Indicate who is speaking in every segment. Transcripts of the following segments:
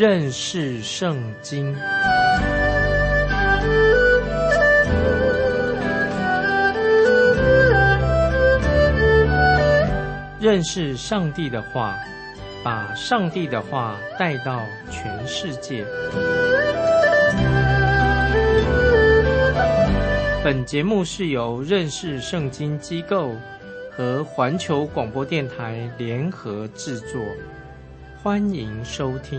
Speaker 1: 认识圣经。认识上帝的话，把上帝的话带到全世界。本节目是由认识圣经机构和环球广播电台联合制作，欢迎收听。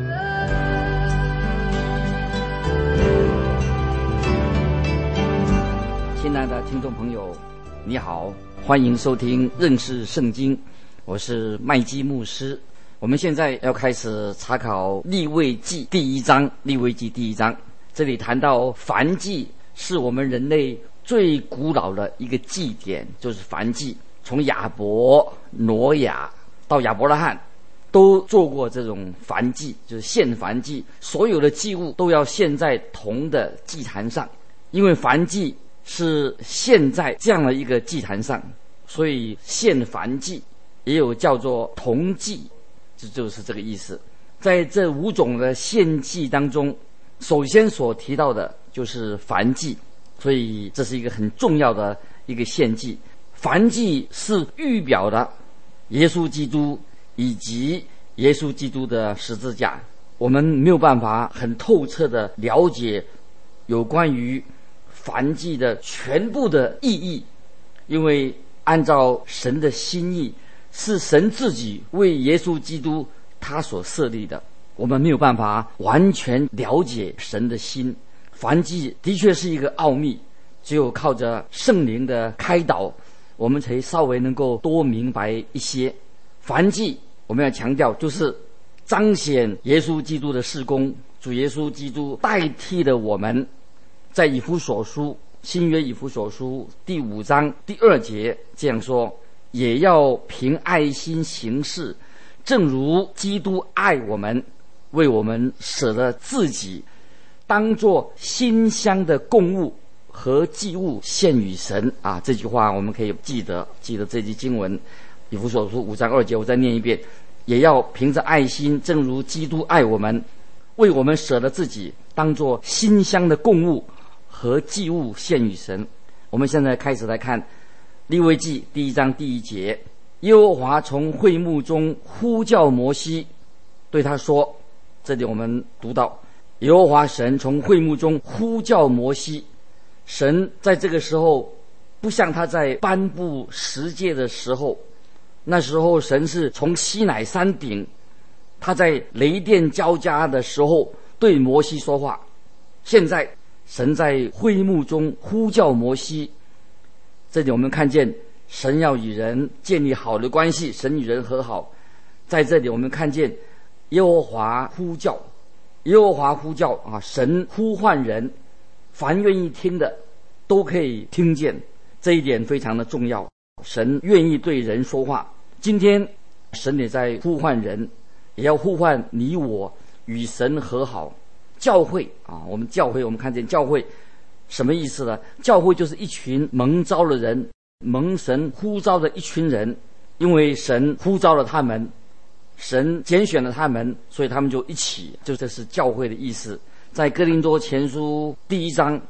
Speaker 2: 亲爱的听众朋友，你好，欢迎收听认识圣经，我是麦基牧师。我们现在要开始查考利未记第一章。利未记第一章这里谈到燔祭是我们人类最古老的一个祭典，就是燔祭。从亚伯、挪亚到亚伯拉罕都做过这种燔祭，就是献燔祭，所有的祭物都要献在铜的祭坛上，因为燔祭是献在这样的一个祭坛上，所以献燔祭也有叫做铜祭，这就是这个意思。在这5种的献祭当中，首先所提到的就是燔祭，所以这是一个很重要的一个献祭。燔祭是预表的耶稣基督以及耶稣基督的十字架。我们没有办法很透彻的了解有关于燔祭的全部的意义，因为按照神的心意，是神自己为耶稣基督他所设立的，我们没有办法完全了解神的心。燔祭的确是一个奥秘，只有靠着圣灵的开导，我们才稍微能够多明白一些。燔祭我们要强调，就是彰显耶稣基督的事工，主耶稣基督代替了我们。在以弗所书，新约以弗所书第5章第2节这样说，也要凭爱心行事，正如基督爱我们，为我们舍了自己，当作馨香的供物和祭物献与神啊！这句话我们可以记得这句经文，以弗所书5章2节，我再念一遍：也要凭着爱心，正如基督爱我们，为我们舍了自己，当作馨香的供物和祭物献与神。我们现在开始来看利未记第1章第1节，耶和华从会幕中呼叫摩西，对他说，这里我们读到耶和华神从会幕中呼叫摩西。神在这个时候不像他在颁布十诫的时候，那时候神是从西乃山顶，他在雷电交加的时候对摩西说话。现在神在会幕中呼叫摩西，这里我们看见神要与人建立好的关系，神与人和好。在这里我们看见耶和华呼叫，耶和华呼叫啊，神呼唤人，凡愿意听的都可以听见，这一点非常的重要。神愿意对人说话，今天神也在呼唤人，也要呼唤你我与神和好。教会啊，我们教会，我们看见教会什么意思呢？教会就是一群蒙召的人，蒙神呼召的一群人，因为神呼召了他们，神拣选了他们，所以他们就一起，就这是教会的意思。在哥林多前书第1章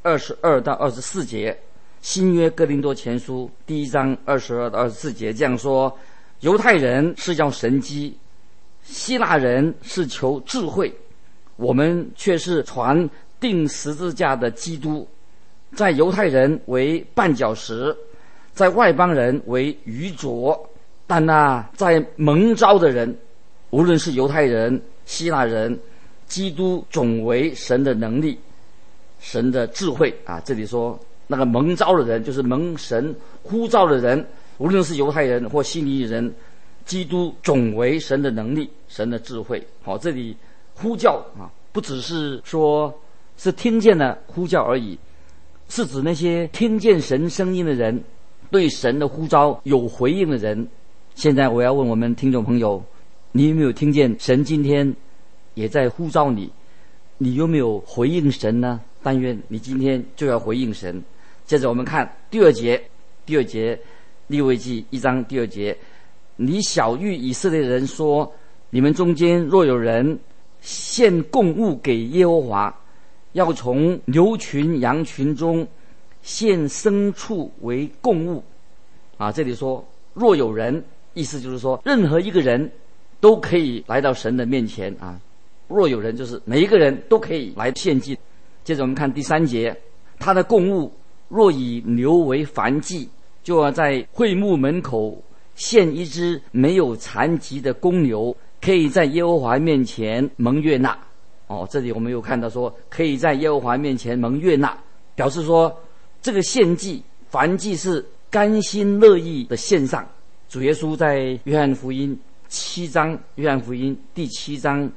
Speaker 2: 22到24节，新约哥林多前书第1章22到24节这样说：犹太人是要神机，希腊人是求智慧，我们却是传钉十字架的基督，在犹太人为绊脚石，在外邦人为愚拙，但那在蒙召的人，无论是犹太人、希腊人，基督总为神的能力，神的智慧啊！这里说那个蒙召的人，就是蒙神呼召的人，无论是犹太人或希利人，基督总为神的能力，神的智慧。好，这里呼叫啊，不只是说是听见了呼叫而已，是指那些听见神声音的人，对神的呼召有回应的人。现在我要问我们听众朋友，你有没有听见神今天也在呼召你？你有没有回应神呢？但愿你今天就要回应神。接着我们看第二节，利未记1章第2节，你晓谕以色列人说，你们中间若有人献供物给耶和华，要从牛群羊群中献牲畜为供物。这里说若有人，意思就是说任何一个人都可以来到神的面前若有人就是每一个人都可以来献祭。接着我们看第3节，他的供物若以牛为燔祭，就要在会幕门口献一只没有残疾的公牛，可以在耶和华面前蒙悦纳。这里我们有看到说可以在耶和华面前蒙悦纳，表示说这个献祭燔祭是甘心乐意的献上。主耶稣在约翰福音第7章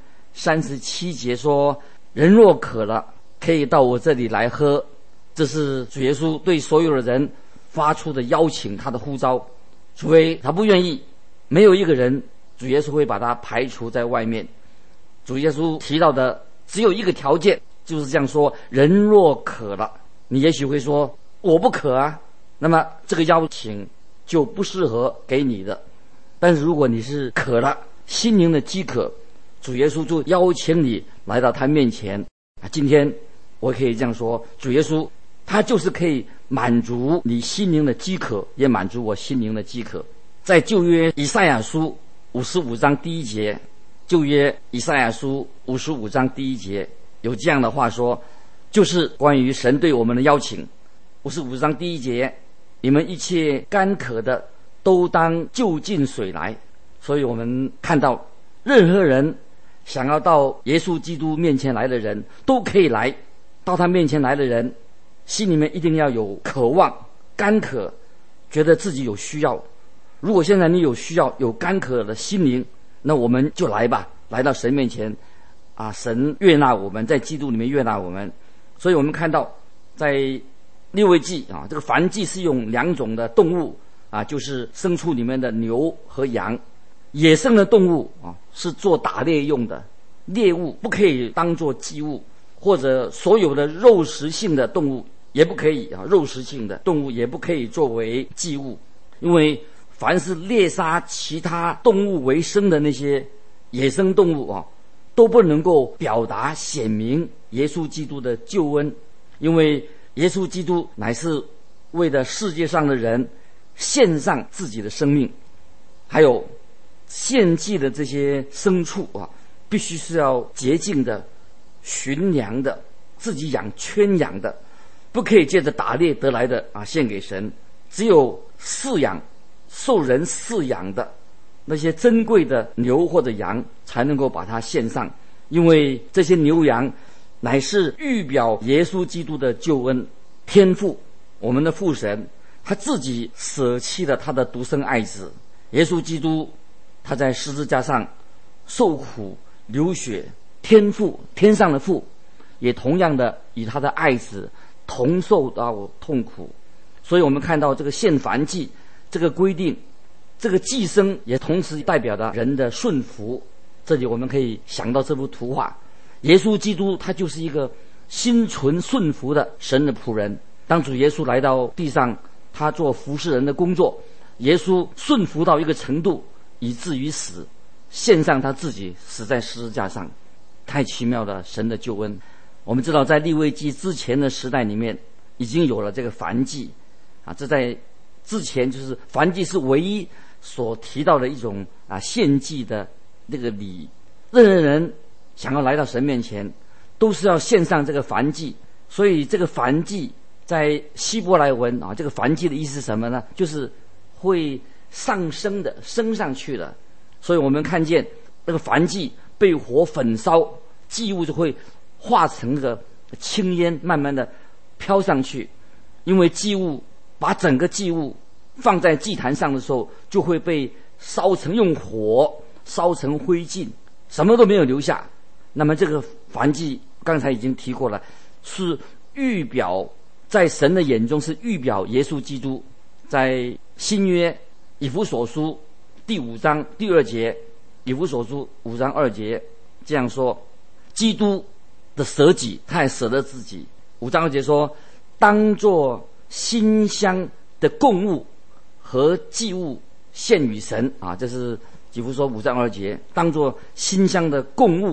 Speaker 2: 37节说，人若渴了，可以到我这里来喝。这是主耶稣对所有的人发出的邀请，他的呼召。除非他不愿意，没有一个人主耶稣会把他排除在外面。主耶稣提到的只有一个条件，就是这样说，人若渴了。你也许会说我不渴啊，那么这个邀请就不适合给你的。但是如果你是渴了，心灵的饥渴，主耶稣就邀请你来到他面前。今天我可以这样说，主耶稣他就是可以满足你心灵的饥渴，也满足我心灵的饥渴。在旧约以赛亚书55章第1节，旧约以赛亚书55章第1节有这样的话说，就是关于神对我们的邀请。55章第1节，你们一切干渴的都当就近水来。所以我们看到任何人想要到耶稣基督面前来的人都可以来。到他面前来的人心里面一定要有渴望，干渴，觉得自己有需要。如果现在你有需要，有干渴的心灵，那我们就来吧，来到神面前神悦纳我们，在基督里面悦纳我们。所以我们看到在利未记这个燔祭是用2种的动物就是牲畜里面的牛和羊。野生的动物是做打猎用的，猎物不可以当作祭物，或者所有的肉食性的动物也不可以肉食性的动物也不可以作为祭物。因为凡是猎杀其他动物为生的那些野生动物都不能够表达显明耶稣基督的救恩。因为耶稣基督乃是为了世界上的人献上自己的生命。还有献祭的这些牲畜必须是要洁净的、驯良的、自己圈养的，不可以借着打猎得来的献给神。只有受人饲养的那些珍贵的牛或者羊才能够把它献上。因为这些牛羊乃是预表耶稣基督的救恩。天父，我们的父神，他自己舍弃了他的独生爱子耶稣基督，他在十字架上受苦流血，天父，天上的父也同样的与他的爱子同受到痛苦。所以我们看到这个献燔祭这个规定，这个祭牲也同时代表了人的顺服。这里我们可以想到这幅图画，耶稣基督他就是一个心存顺服的神的仆人。当主耶稣来到地上，他做服侍人的工作，耶稣顺服到一个程度，以至于死，献上他自己，死在十字架上。太奇妙了，神的救恩。我们知道在利未记之前的时代里面已经有了这个燔祭这在之前就是燔祭是唯一所提到的一种献祭的那个礼。任何人想要来到神面前都是要献上这个燔祭。所以这个燔祭在希伯来文这个燔祭的意思是什么呢？就是会上升的，升上去的。所以我们看见那个燔祭被火焚烧，祭物就会化成个青烟，慢慢的飘上去。因为祭物把整个祭物放在祭坛上的时候，就会被烧成，用火烧成灰烬，什么都没有留下。那么这个燔祭刚才已经提过了，是预表，在神的眼中是预表耶稣基督。在新约以弗所书第5章第2节，以弗所书5章2节这样说，基督的舍己，他也舍了自己。5章2节说，当作馨香的供物和祭物献与神这是以弗所5章2节，当作馨香的供物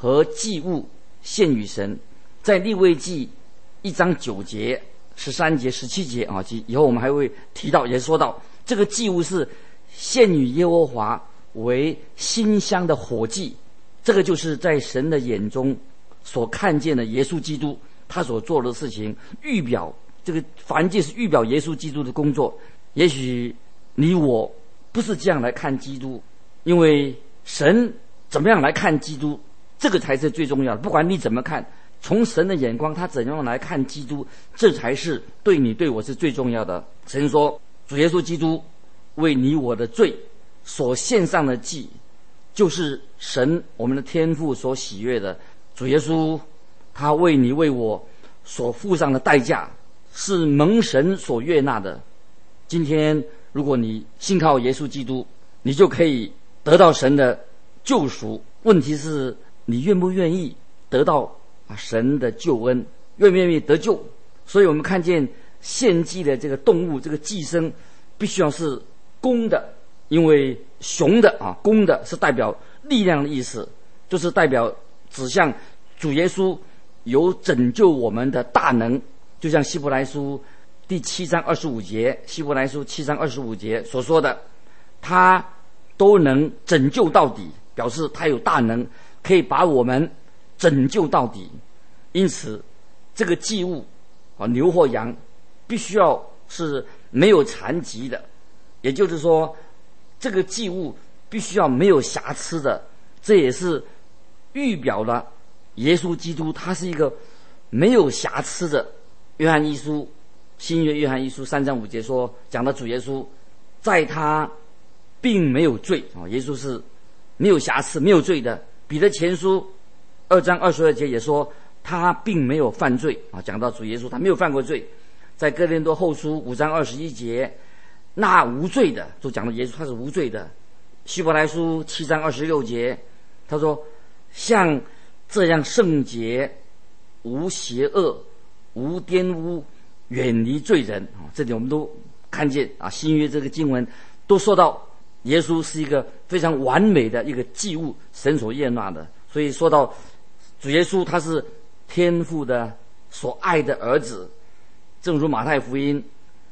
Speaker 2: 和祭物献与神。在利未记1章9节、13节、17节啊，以后我们还会提到，也说到这个祭物是献与耶和华为馨香的火祭。这个就是在神的眼中所看见的耶稣基督他所做的事情，预表这个燔祭是预表耶稣基督的工作。也许你我不是这样来看基督，因为神怎么样来看基督，这个才是最重要的。不管你怎么看，从神的眼光他怎样来看基督，这才是对你对我是最重要的。神说主耶稣基督为你我的罪所献上的祭，就是神我们的天父所喜悦的。主耶稣他为你为我所付上的代价是蒙神所悦纳的。今天如果你信靠耶稣基督，你就可以得到神的救赎。问题是你愿不愿意得到神的救恩，愿不愿意得救？所以我们看见献祭的这个动物，这个祭牲必须要是公的，因为雄的公的是代表力量的意思，就是代表指向主耶稣有拯救我们的大能。就像希伯来书第7章25节，希伯来书7章25节所说的，他都能拯救到底，表示他有大能，可以把我们拯救到底。因此这个祭物牛或羊必须要是没有残疾的，也就是说这个祭物必须要没有瑕疵的。这也是预表了耶稣基督他是一个没有瑕疵的。约翰一书，新约约翰一书3章5节说，讲到主耶稣在他并没有罪耶稣是没有瑕疵没有罪的。彼得前书2章22节也说他并没有犯罪讲到主耶稣他没有犯过罪。在哥林多后书5章21节，那无罪的，就讲到耶稣他是无罪的。希伯来书7章26节他说，像这样圣洁无邪恶无玷污远离罪人这里我们都看见新约这个经文都说到耶稣是一个非常完美的一个祭物，神所悦纳的。所以说到主耶稣他是天父的所爱的儿子，正如马太福音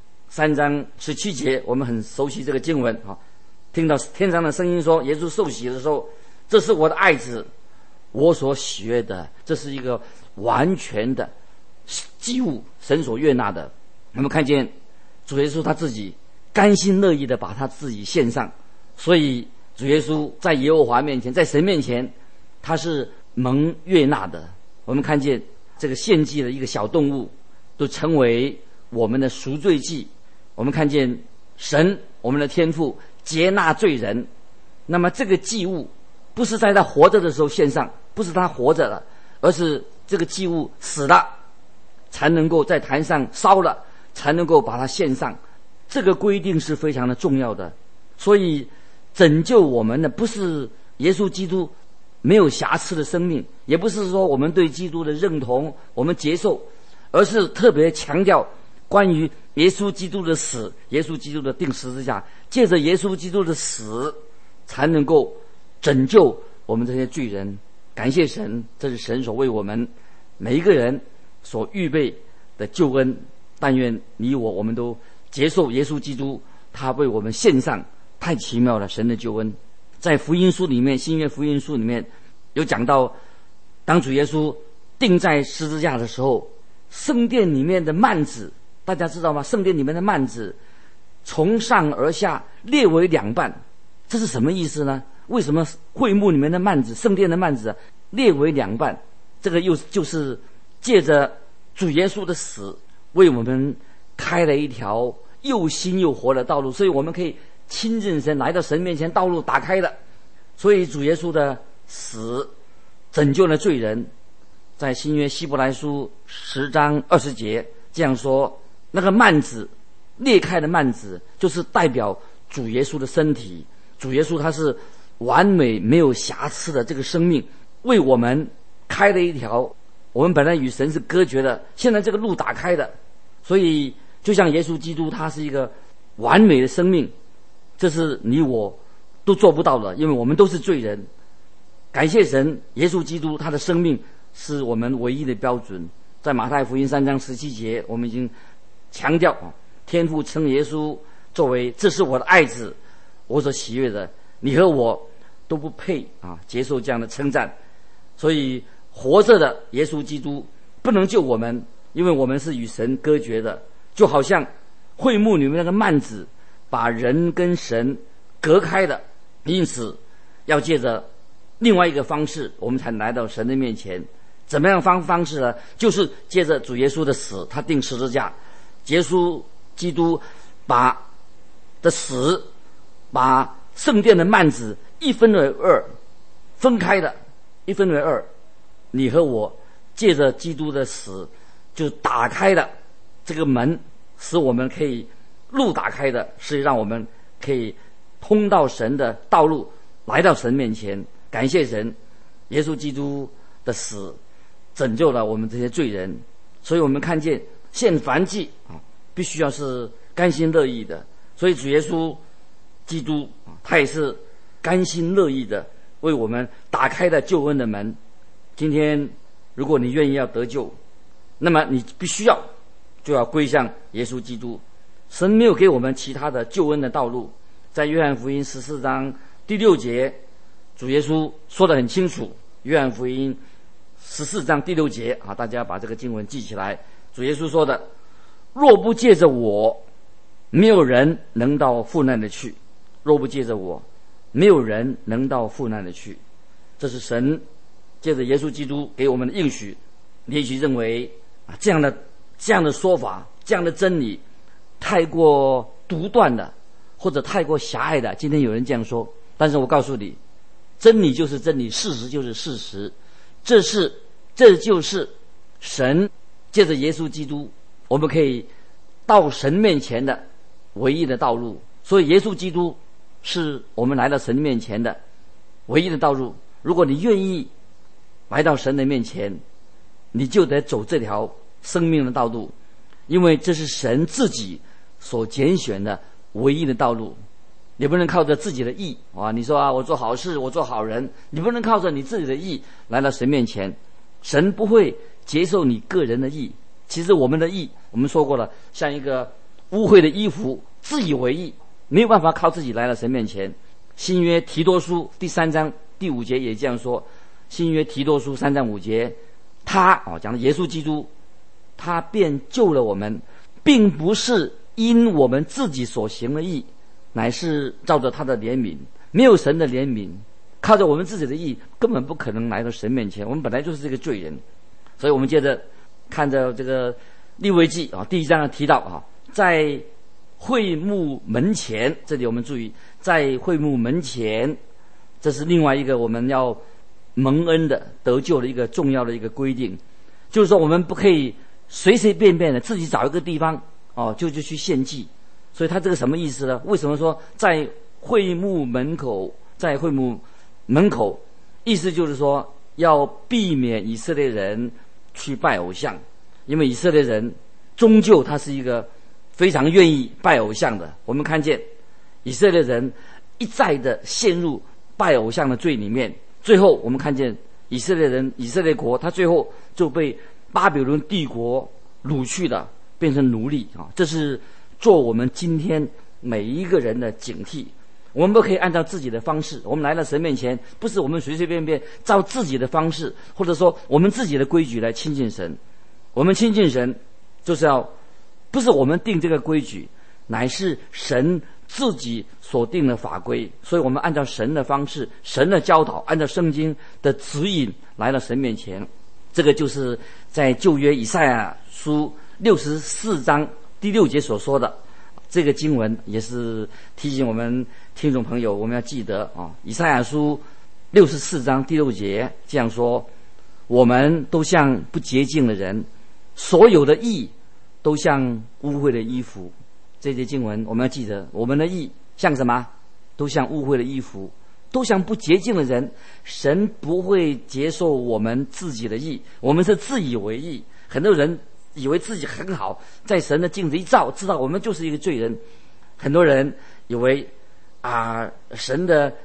Speaker 2: 3章17节，我们很熟悉这个经文听到天上的声音说，耶稣受洗的时候，这是我的爱子，我所喜悦的。这是一个完全的祭物，神所悦纳的。我们看见主耶稣他自己甘心乐意的把他自己献上，所以主耶稣在耶和华面前，在神面前，他是蒙悦纳的。我们看见这个献祭的一个小动物都成为我们的赎罪祭。我们看见神我们的天父接纳罪人，那么这个祭物不是在他活着的时候献上，不是他活着了，而是这个祭物死了才能够在坛上烧了，才能够把它献上。这个规定是非常的重要的。所以拯救我们的不是耶稣基督没有瑕疵的生命，也不是说我们对基督的认同我们接受，而是特别强调关于耶稣基督的死，耶稣基督的钉十字架，借着耶稣基督的死才能够拯救我们这些罪人。感谢神，这是神所为我们每一个人所预备的救恩。但愿你我们都接受耶稣基督他为我们献上太奇妙了神的救恩。在福音书里面，新约福音书里面有讲到，当主耶稣钉在十字架的时候，圣殿里面的幔子，大家知道吗？圣殿里面的幔子从上而下裂为两半，这是什么意思呢？为什么会幕里面的幔子，圣殿的幔子裂为两半？这个就是借着主耶稣的死为我们开了一条又新又活的道路，所以我们可以亲近神，来到神面前，道路打开了。所以主耶稣的死拯救了罪人。在新约希伯来书10章20节这样说，那个幔子裂开的幔子就是代表主耶稣的身体。主耶稣他是完美没有瑕疵的这个生命，为我们开了一条，我们本来与神是隔绝的，现在这个路打开的。所以就像耶稣基督他是一个完美的生命，这是你我都做不到的，因为我们都是罪人。 感谢神，耶稣基督他的生命是我们唯一的标准。在马太福音3章17节，我们已经强调天父称耶稣作为这是我的爱子，我所喜悦的，你和我都不配接受这样的称赞。所以活着的耶稣基督不能救我们，因为我们是与神隔绝的，就好像会幕里面那个幔子把人跟神隔开的，因此要借着另外一个方式，我们才来到神的面前。怎么样方式呢？就是借着主耶稣的死，他钉十字架，耶稣基督把的死把圣殿的幔子一分为二，分开的一分为二。你和我借着基督的死就打开了这个门，使我们可以路打开的，是让我们可以通到神的道路，来到神面前。感谢神，耶稣基督的死拯救了我们这些罪人。所以我们看见献燔祭必须要是甘心乐意的。所以主耶稣基督他也是甘心乐意的为我们打开了救恩的门。今天如果你愿意要得救，那么你必须就要归向耶稣基督。神没有给我们其他的救恩的道路。在约翰福音14章第6节，主耶稣说得很清楚。约翰福音14章第6节大家把这个经文记起来。主耶稣说的，若不借着我，没有人能到父那里去。若不借着我，没有人能到父那里去。这是神借着耶稣基督给我们的应许。你也许认为这样的说法，这样的真理太过独断的，或者太过狭隘的。今天有人这样说，但是我告诉你，真理就是真理，事实就是事实。这就是神借着耶稣基督，我们可以到神面前的唯一的道路。所以耶稣基督是我们来到神面前的唯一的道路。如果你愿意来到神的面前，你就得走这条生命的道路，因为这是神自己所拣选的唯一的道路。你不能靠着自己的义你说我做好事，我做好人，你不能靠着你自己的义来到神面前。神不会接受你个人的义。其实我们的义，我们说过了，像一个污秽的衣服，自以为义，没有办法靠自己来到神面前。新约提多书第3章第5节也这样说。新约提多书3章5节，他讲的耶稣基督，他便救了我们，并不是因我们自己所行的义，乃是照着他的怜悯。没有神的怜悯，靠着我们自己的义，根本不可能来到神面前。我们本来就是这个罪人。所以我们接着看着这个利未记第1章提到在会幕门前，这里我们注意，在会幕门前，这是另外一个我们要蒙恩的得救的一个重要的一个规定，就是说我们不可以随随便便的自己找一个地方就去献祭。所以他这个什么意思呢？为什么说在会幕门口？在会幕门口，意思就是说要避免以色列人去拜偶像，因为以色列人终究他是一个非常愿意拜偶像的。我们看见以色列人一再的陷入拜偶像的罪里面，最后我们看见以色列国他最后就被巴比伦帝国掳去了，变成奴隶这是做我们今天每一个人的警惕。我们不可以按照自己的方式，我们来到神面前，不是我们随随便便照自己的方式，或者说我们自己的规矩来亲近神。我们亲近神就是不是我们定这个规矩，乃是神自己所定的法规。所以我们按照神的方式，神的教导，按照圣经的指引来到神面前。这个就是在旧约以赛亚书64章第6节所说的。这个经文也是提醒我们听众朋友，我们要记得以赛亚书64章第6节这样说：我们都像不洁净的人，所有的义都像污秽的衣服。这些经文我们要记得，我们的义像什么？都像污秽的衣服，都像不洁净的人。神不会接受我们自己的义，我们是自以为义。很多人以为自己很好，在神的镜子一照，知道我们就是一个罪人。很多人以为神的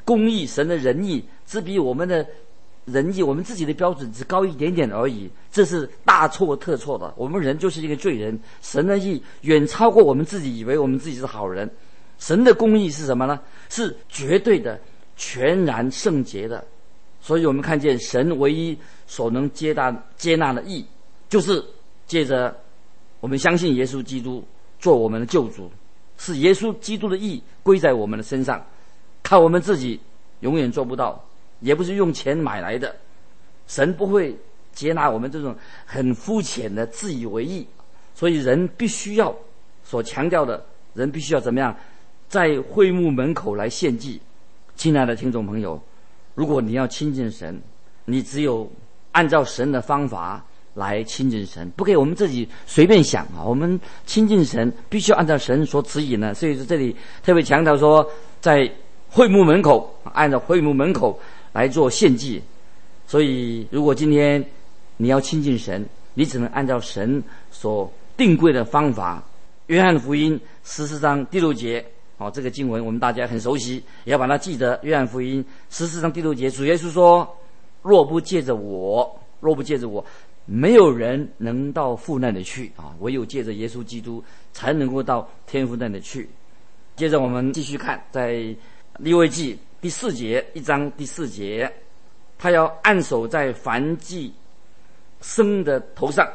Speaker 2: 公义、神的仁义只比我们的仁义，我们自己的标准只高一点点而已，这是大错特错的。我们人就是一个罪人，神的义远超过我们自己以为我们自己是好人。神的公义是什么呢？是绝对的、全然圣洁的。所以我们看见神唯一所能接纳的义，就是借着我们相信耶稣基督做我们的救主，是耶稣基督的义归在我们的身上，靠我们自己永远做不到，也不是用钱买来的。神不会接纳我们这种很肤浅的自以为义。所以人必须要所强调的，人必须要怎么样，在会幕门口来献祭。亲爱的听众朋友，如果你要亲近神，你只有按照神的方法来亲近神，不可以我们自己随便想啊！我们亲近神必须要按照神所指引的。所以这里特别强调说，在会幕门口，按照会幕门口来做献祭。所以如果今天你要亲近神，你只能按照神所定规的方法。约翰福音14章第6节，这个经文我们大家很熟悉，也要把它记得。约翰福音14章第6节，主耶稣说：若不借着我，没有人能到父那里去啊！唯有借着耶稣基督，才能够到天父那里去。接着我们继续看，在利未记第4节，1章第4节，他要按手在燔祭牲的头上，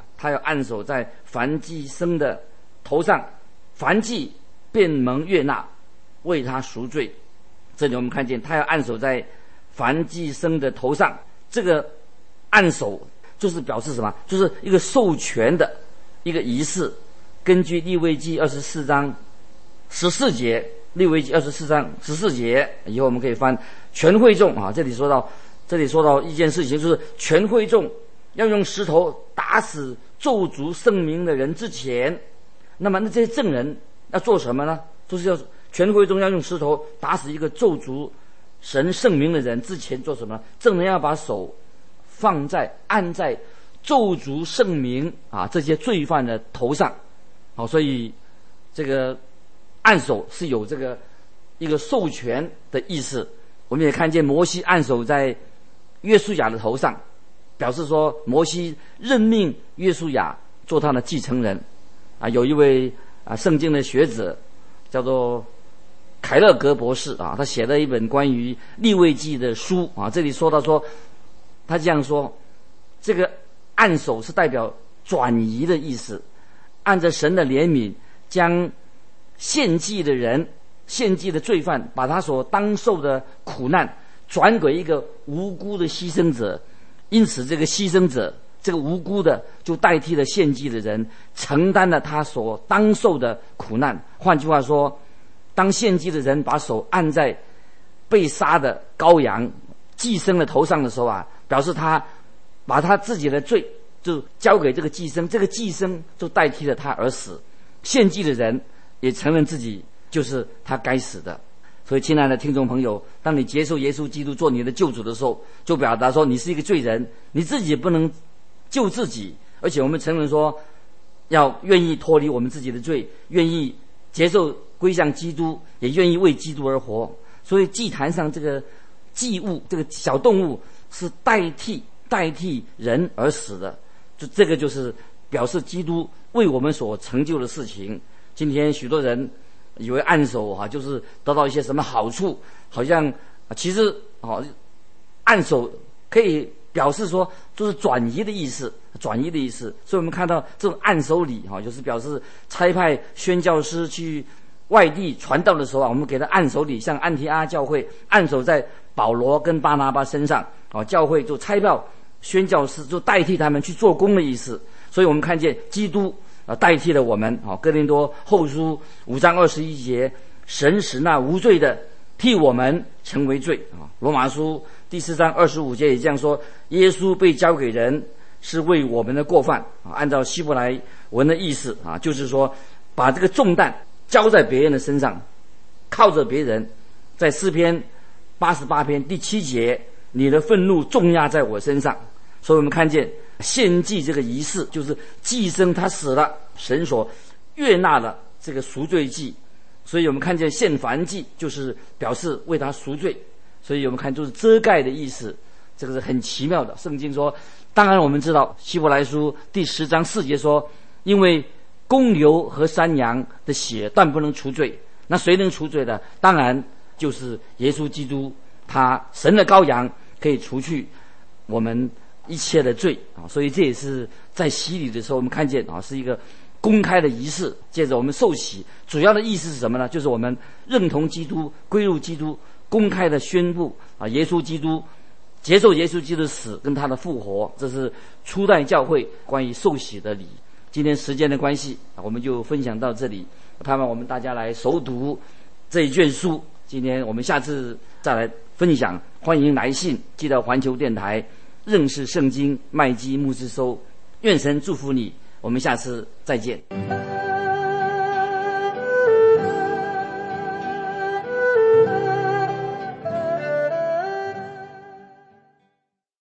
Speaker 2: 燔祭便蒙悦纳，为他赎罪。这里我们看见他要按手在燔祭牲的头上，这个按手就是表示什么？就是一个授权的一个仪式。根据利未记24章14节，利未记24章14节，以后我们可以翻全会众啊。这里说到一件事情，就是全会众要用石头打死咒诅圣名的人之前，那这些证人要做什么呢？就是要全会众要用石头打死一个咒诅神圣名的人之前做什么呢？证人要把手按在咒诅圣名这些罪犯的头上。所以这个按手是有这个一个授权的意思。我们也看见摩西按手在约书亚的头上，表示说摩西任命约书亚做他的继承人。有一位圣经的学者叫做凯勒格博士他写了一本关于利未记的书这里说到说，他这样说，这个按手是代表转移的意思，按着神的怜悯，将献祭的罪犯，把他所当受的苦难转给一个无辜的牺牲者。因此这个牺牲者，这个无辜的，就代替了献祭的人，承担了他所当受的苦难。换句话说，当献祭的人把手按在被杀的羔羊祭牲的头上的时候表示他把他自己的罪就交给这个祭牲，这个祭牲就代替了他而死。献祭的人也承认自己就是他该死的。所以亲爱的听众朋友，当你接受耶稣基督做你的救主的时候，就表达说你是一个罪人，你自己不能救自己，而且我们承认说要愿意脱离我们自己的罪，愿意接受归向基督，也愿意为基督而活。所以祭坛上这个祭物，这个小动物是代替人而死的，这个就是表示基督为我们所成就的事情。今天许多人以为按手就是得到一些什么好处，好像其实按手可以表示说就是转移的意思。所以我们看到这种按手礼就是表示差派宣教师去外地传道的时候我们给他按手礼，像安提阿教会按手在保罗跟巴拿巴身上教会就差派宣教师就代替他们去做工的意思。所以我们看见基督代替了我们。哥林多后书5章21节，神使那无罪的替我们成为罪。罗马书第4章25节也这样说，耶稣被交给人是为我们的过犯。按照希伯来文的意思就是说把这个重担交在别人的身上，靠着别人。在诗篇88篇第7节，你的愤怒重压在我身上。所以我们看见献祭这个仪式，就是祭牲他死了，神所悦纳了这个赎罪祭。所以我们看见献燔祭就是表示为他赎罪。 所以我们看就是遮盖的意思，这个是很奇妙的。圣经说，当然我们知道希伯来书第10章4节说，因为公牛和山羊的血断不能除罪，那谁能除罪的？当然就是耶稣基督，他神的羔羊可以除去我们一切的罪啊。所以这也是在洗礼的时候我们看见啊，是一个公开的仪式。接着我们受洗，主要的意思是什么呢？就是我们认同基督，归入基督，公开的宣布啊，耶稣基督，接受耶稣基督的死跟他的复活。这是初代教会关于受洗的礼。今天时间的关系，我们就分享到这里。盼望我们大家来熟读这一卷书。今天我们下次再来分享。欢迎来信寄到环球电台认识圣经麦基牧师收。愿神祝福你，我们下次再见。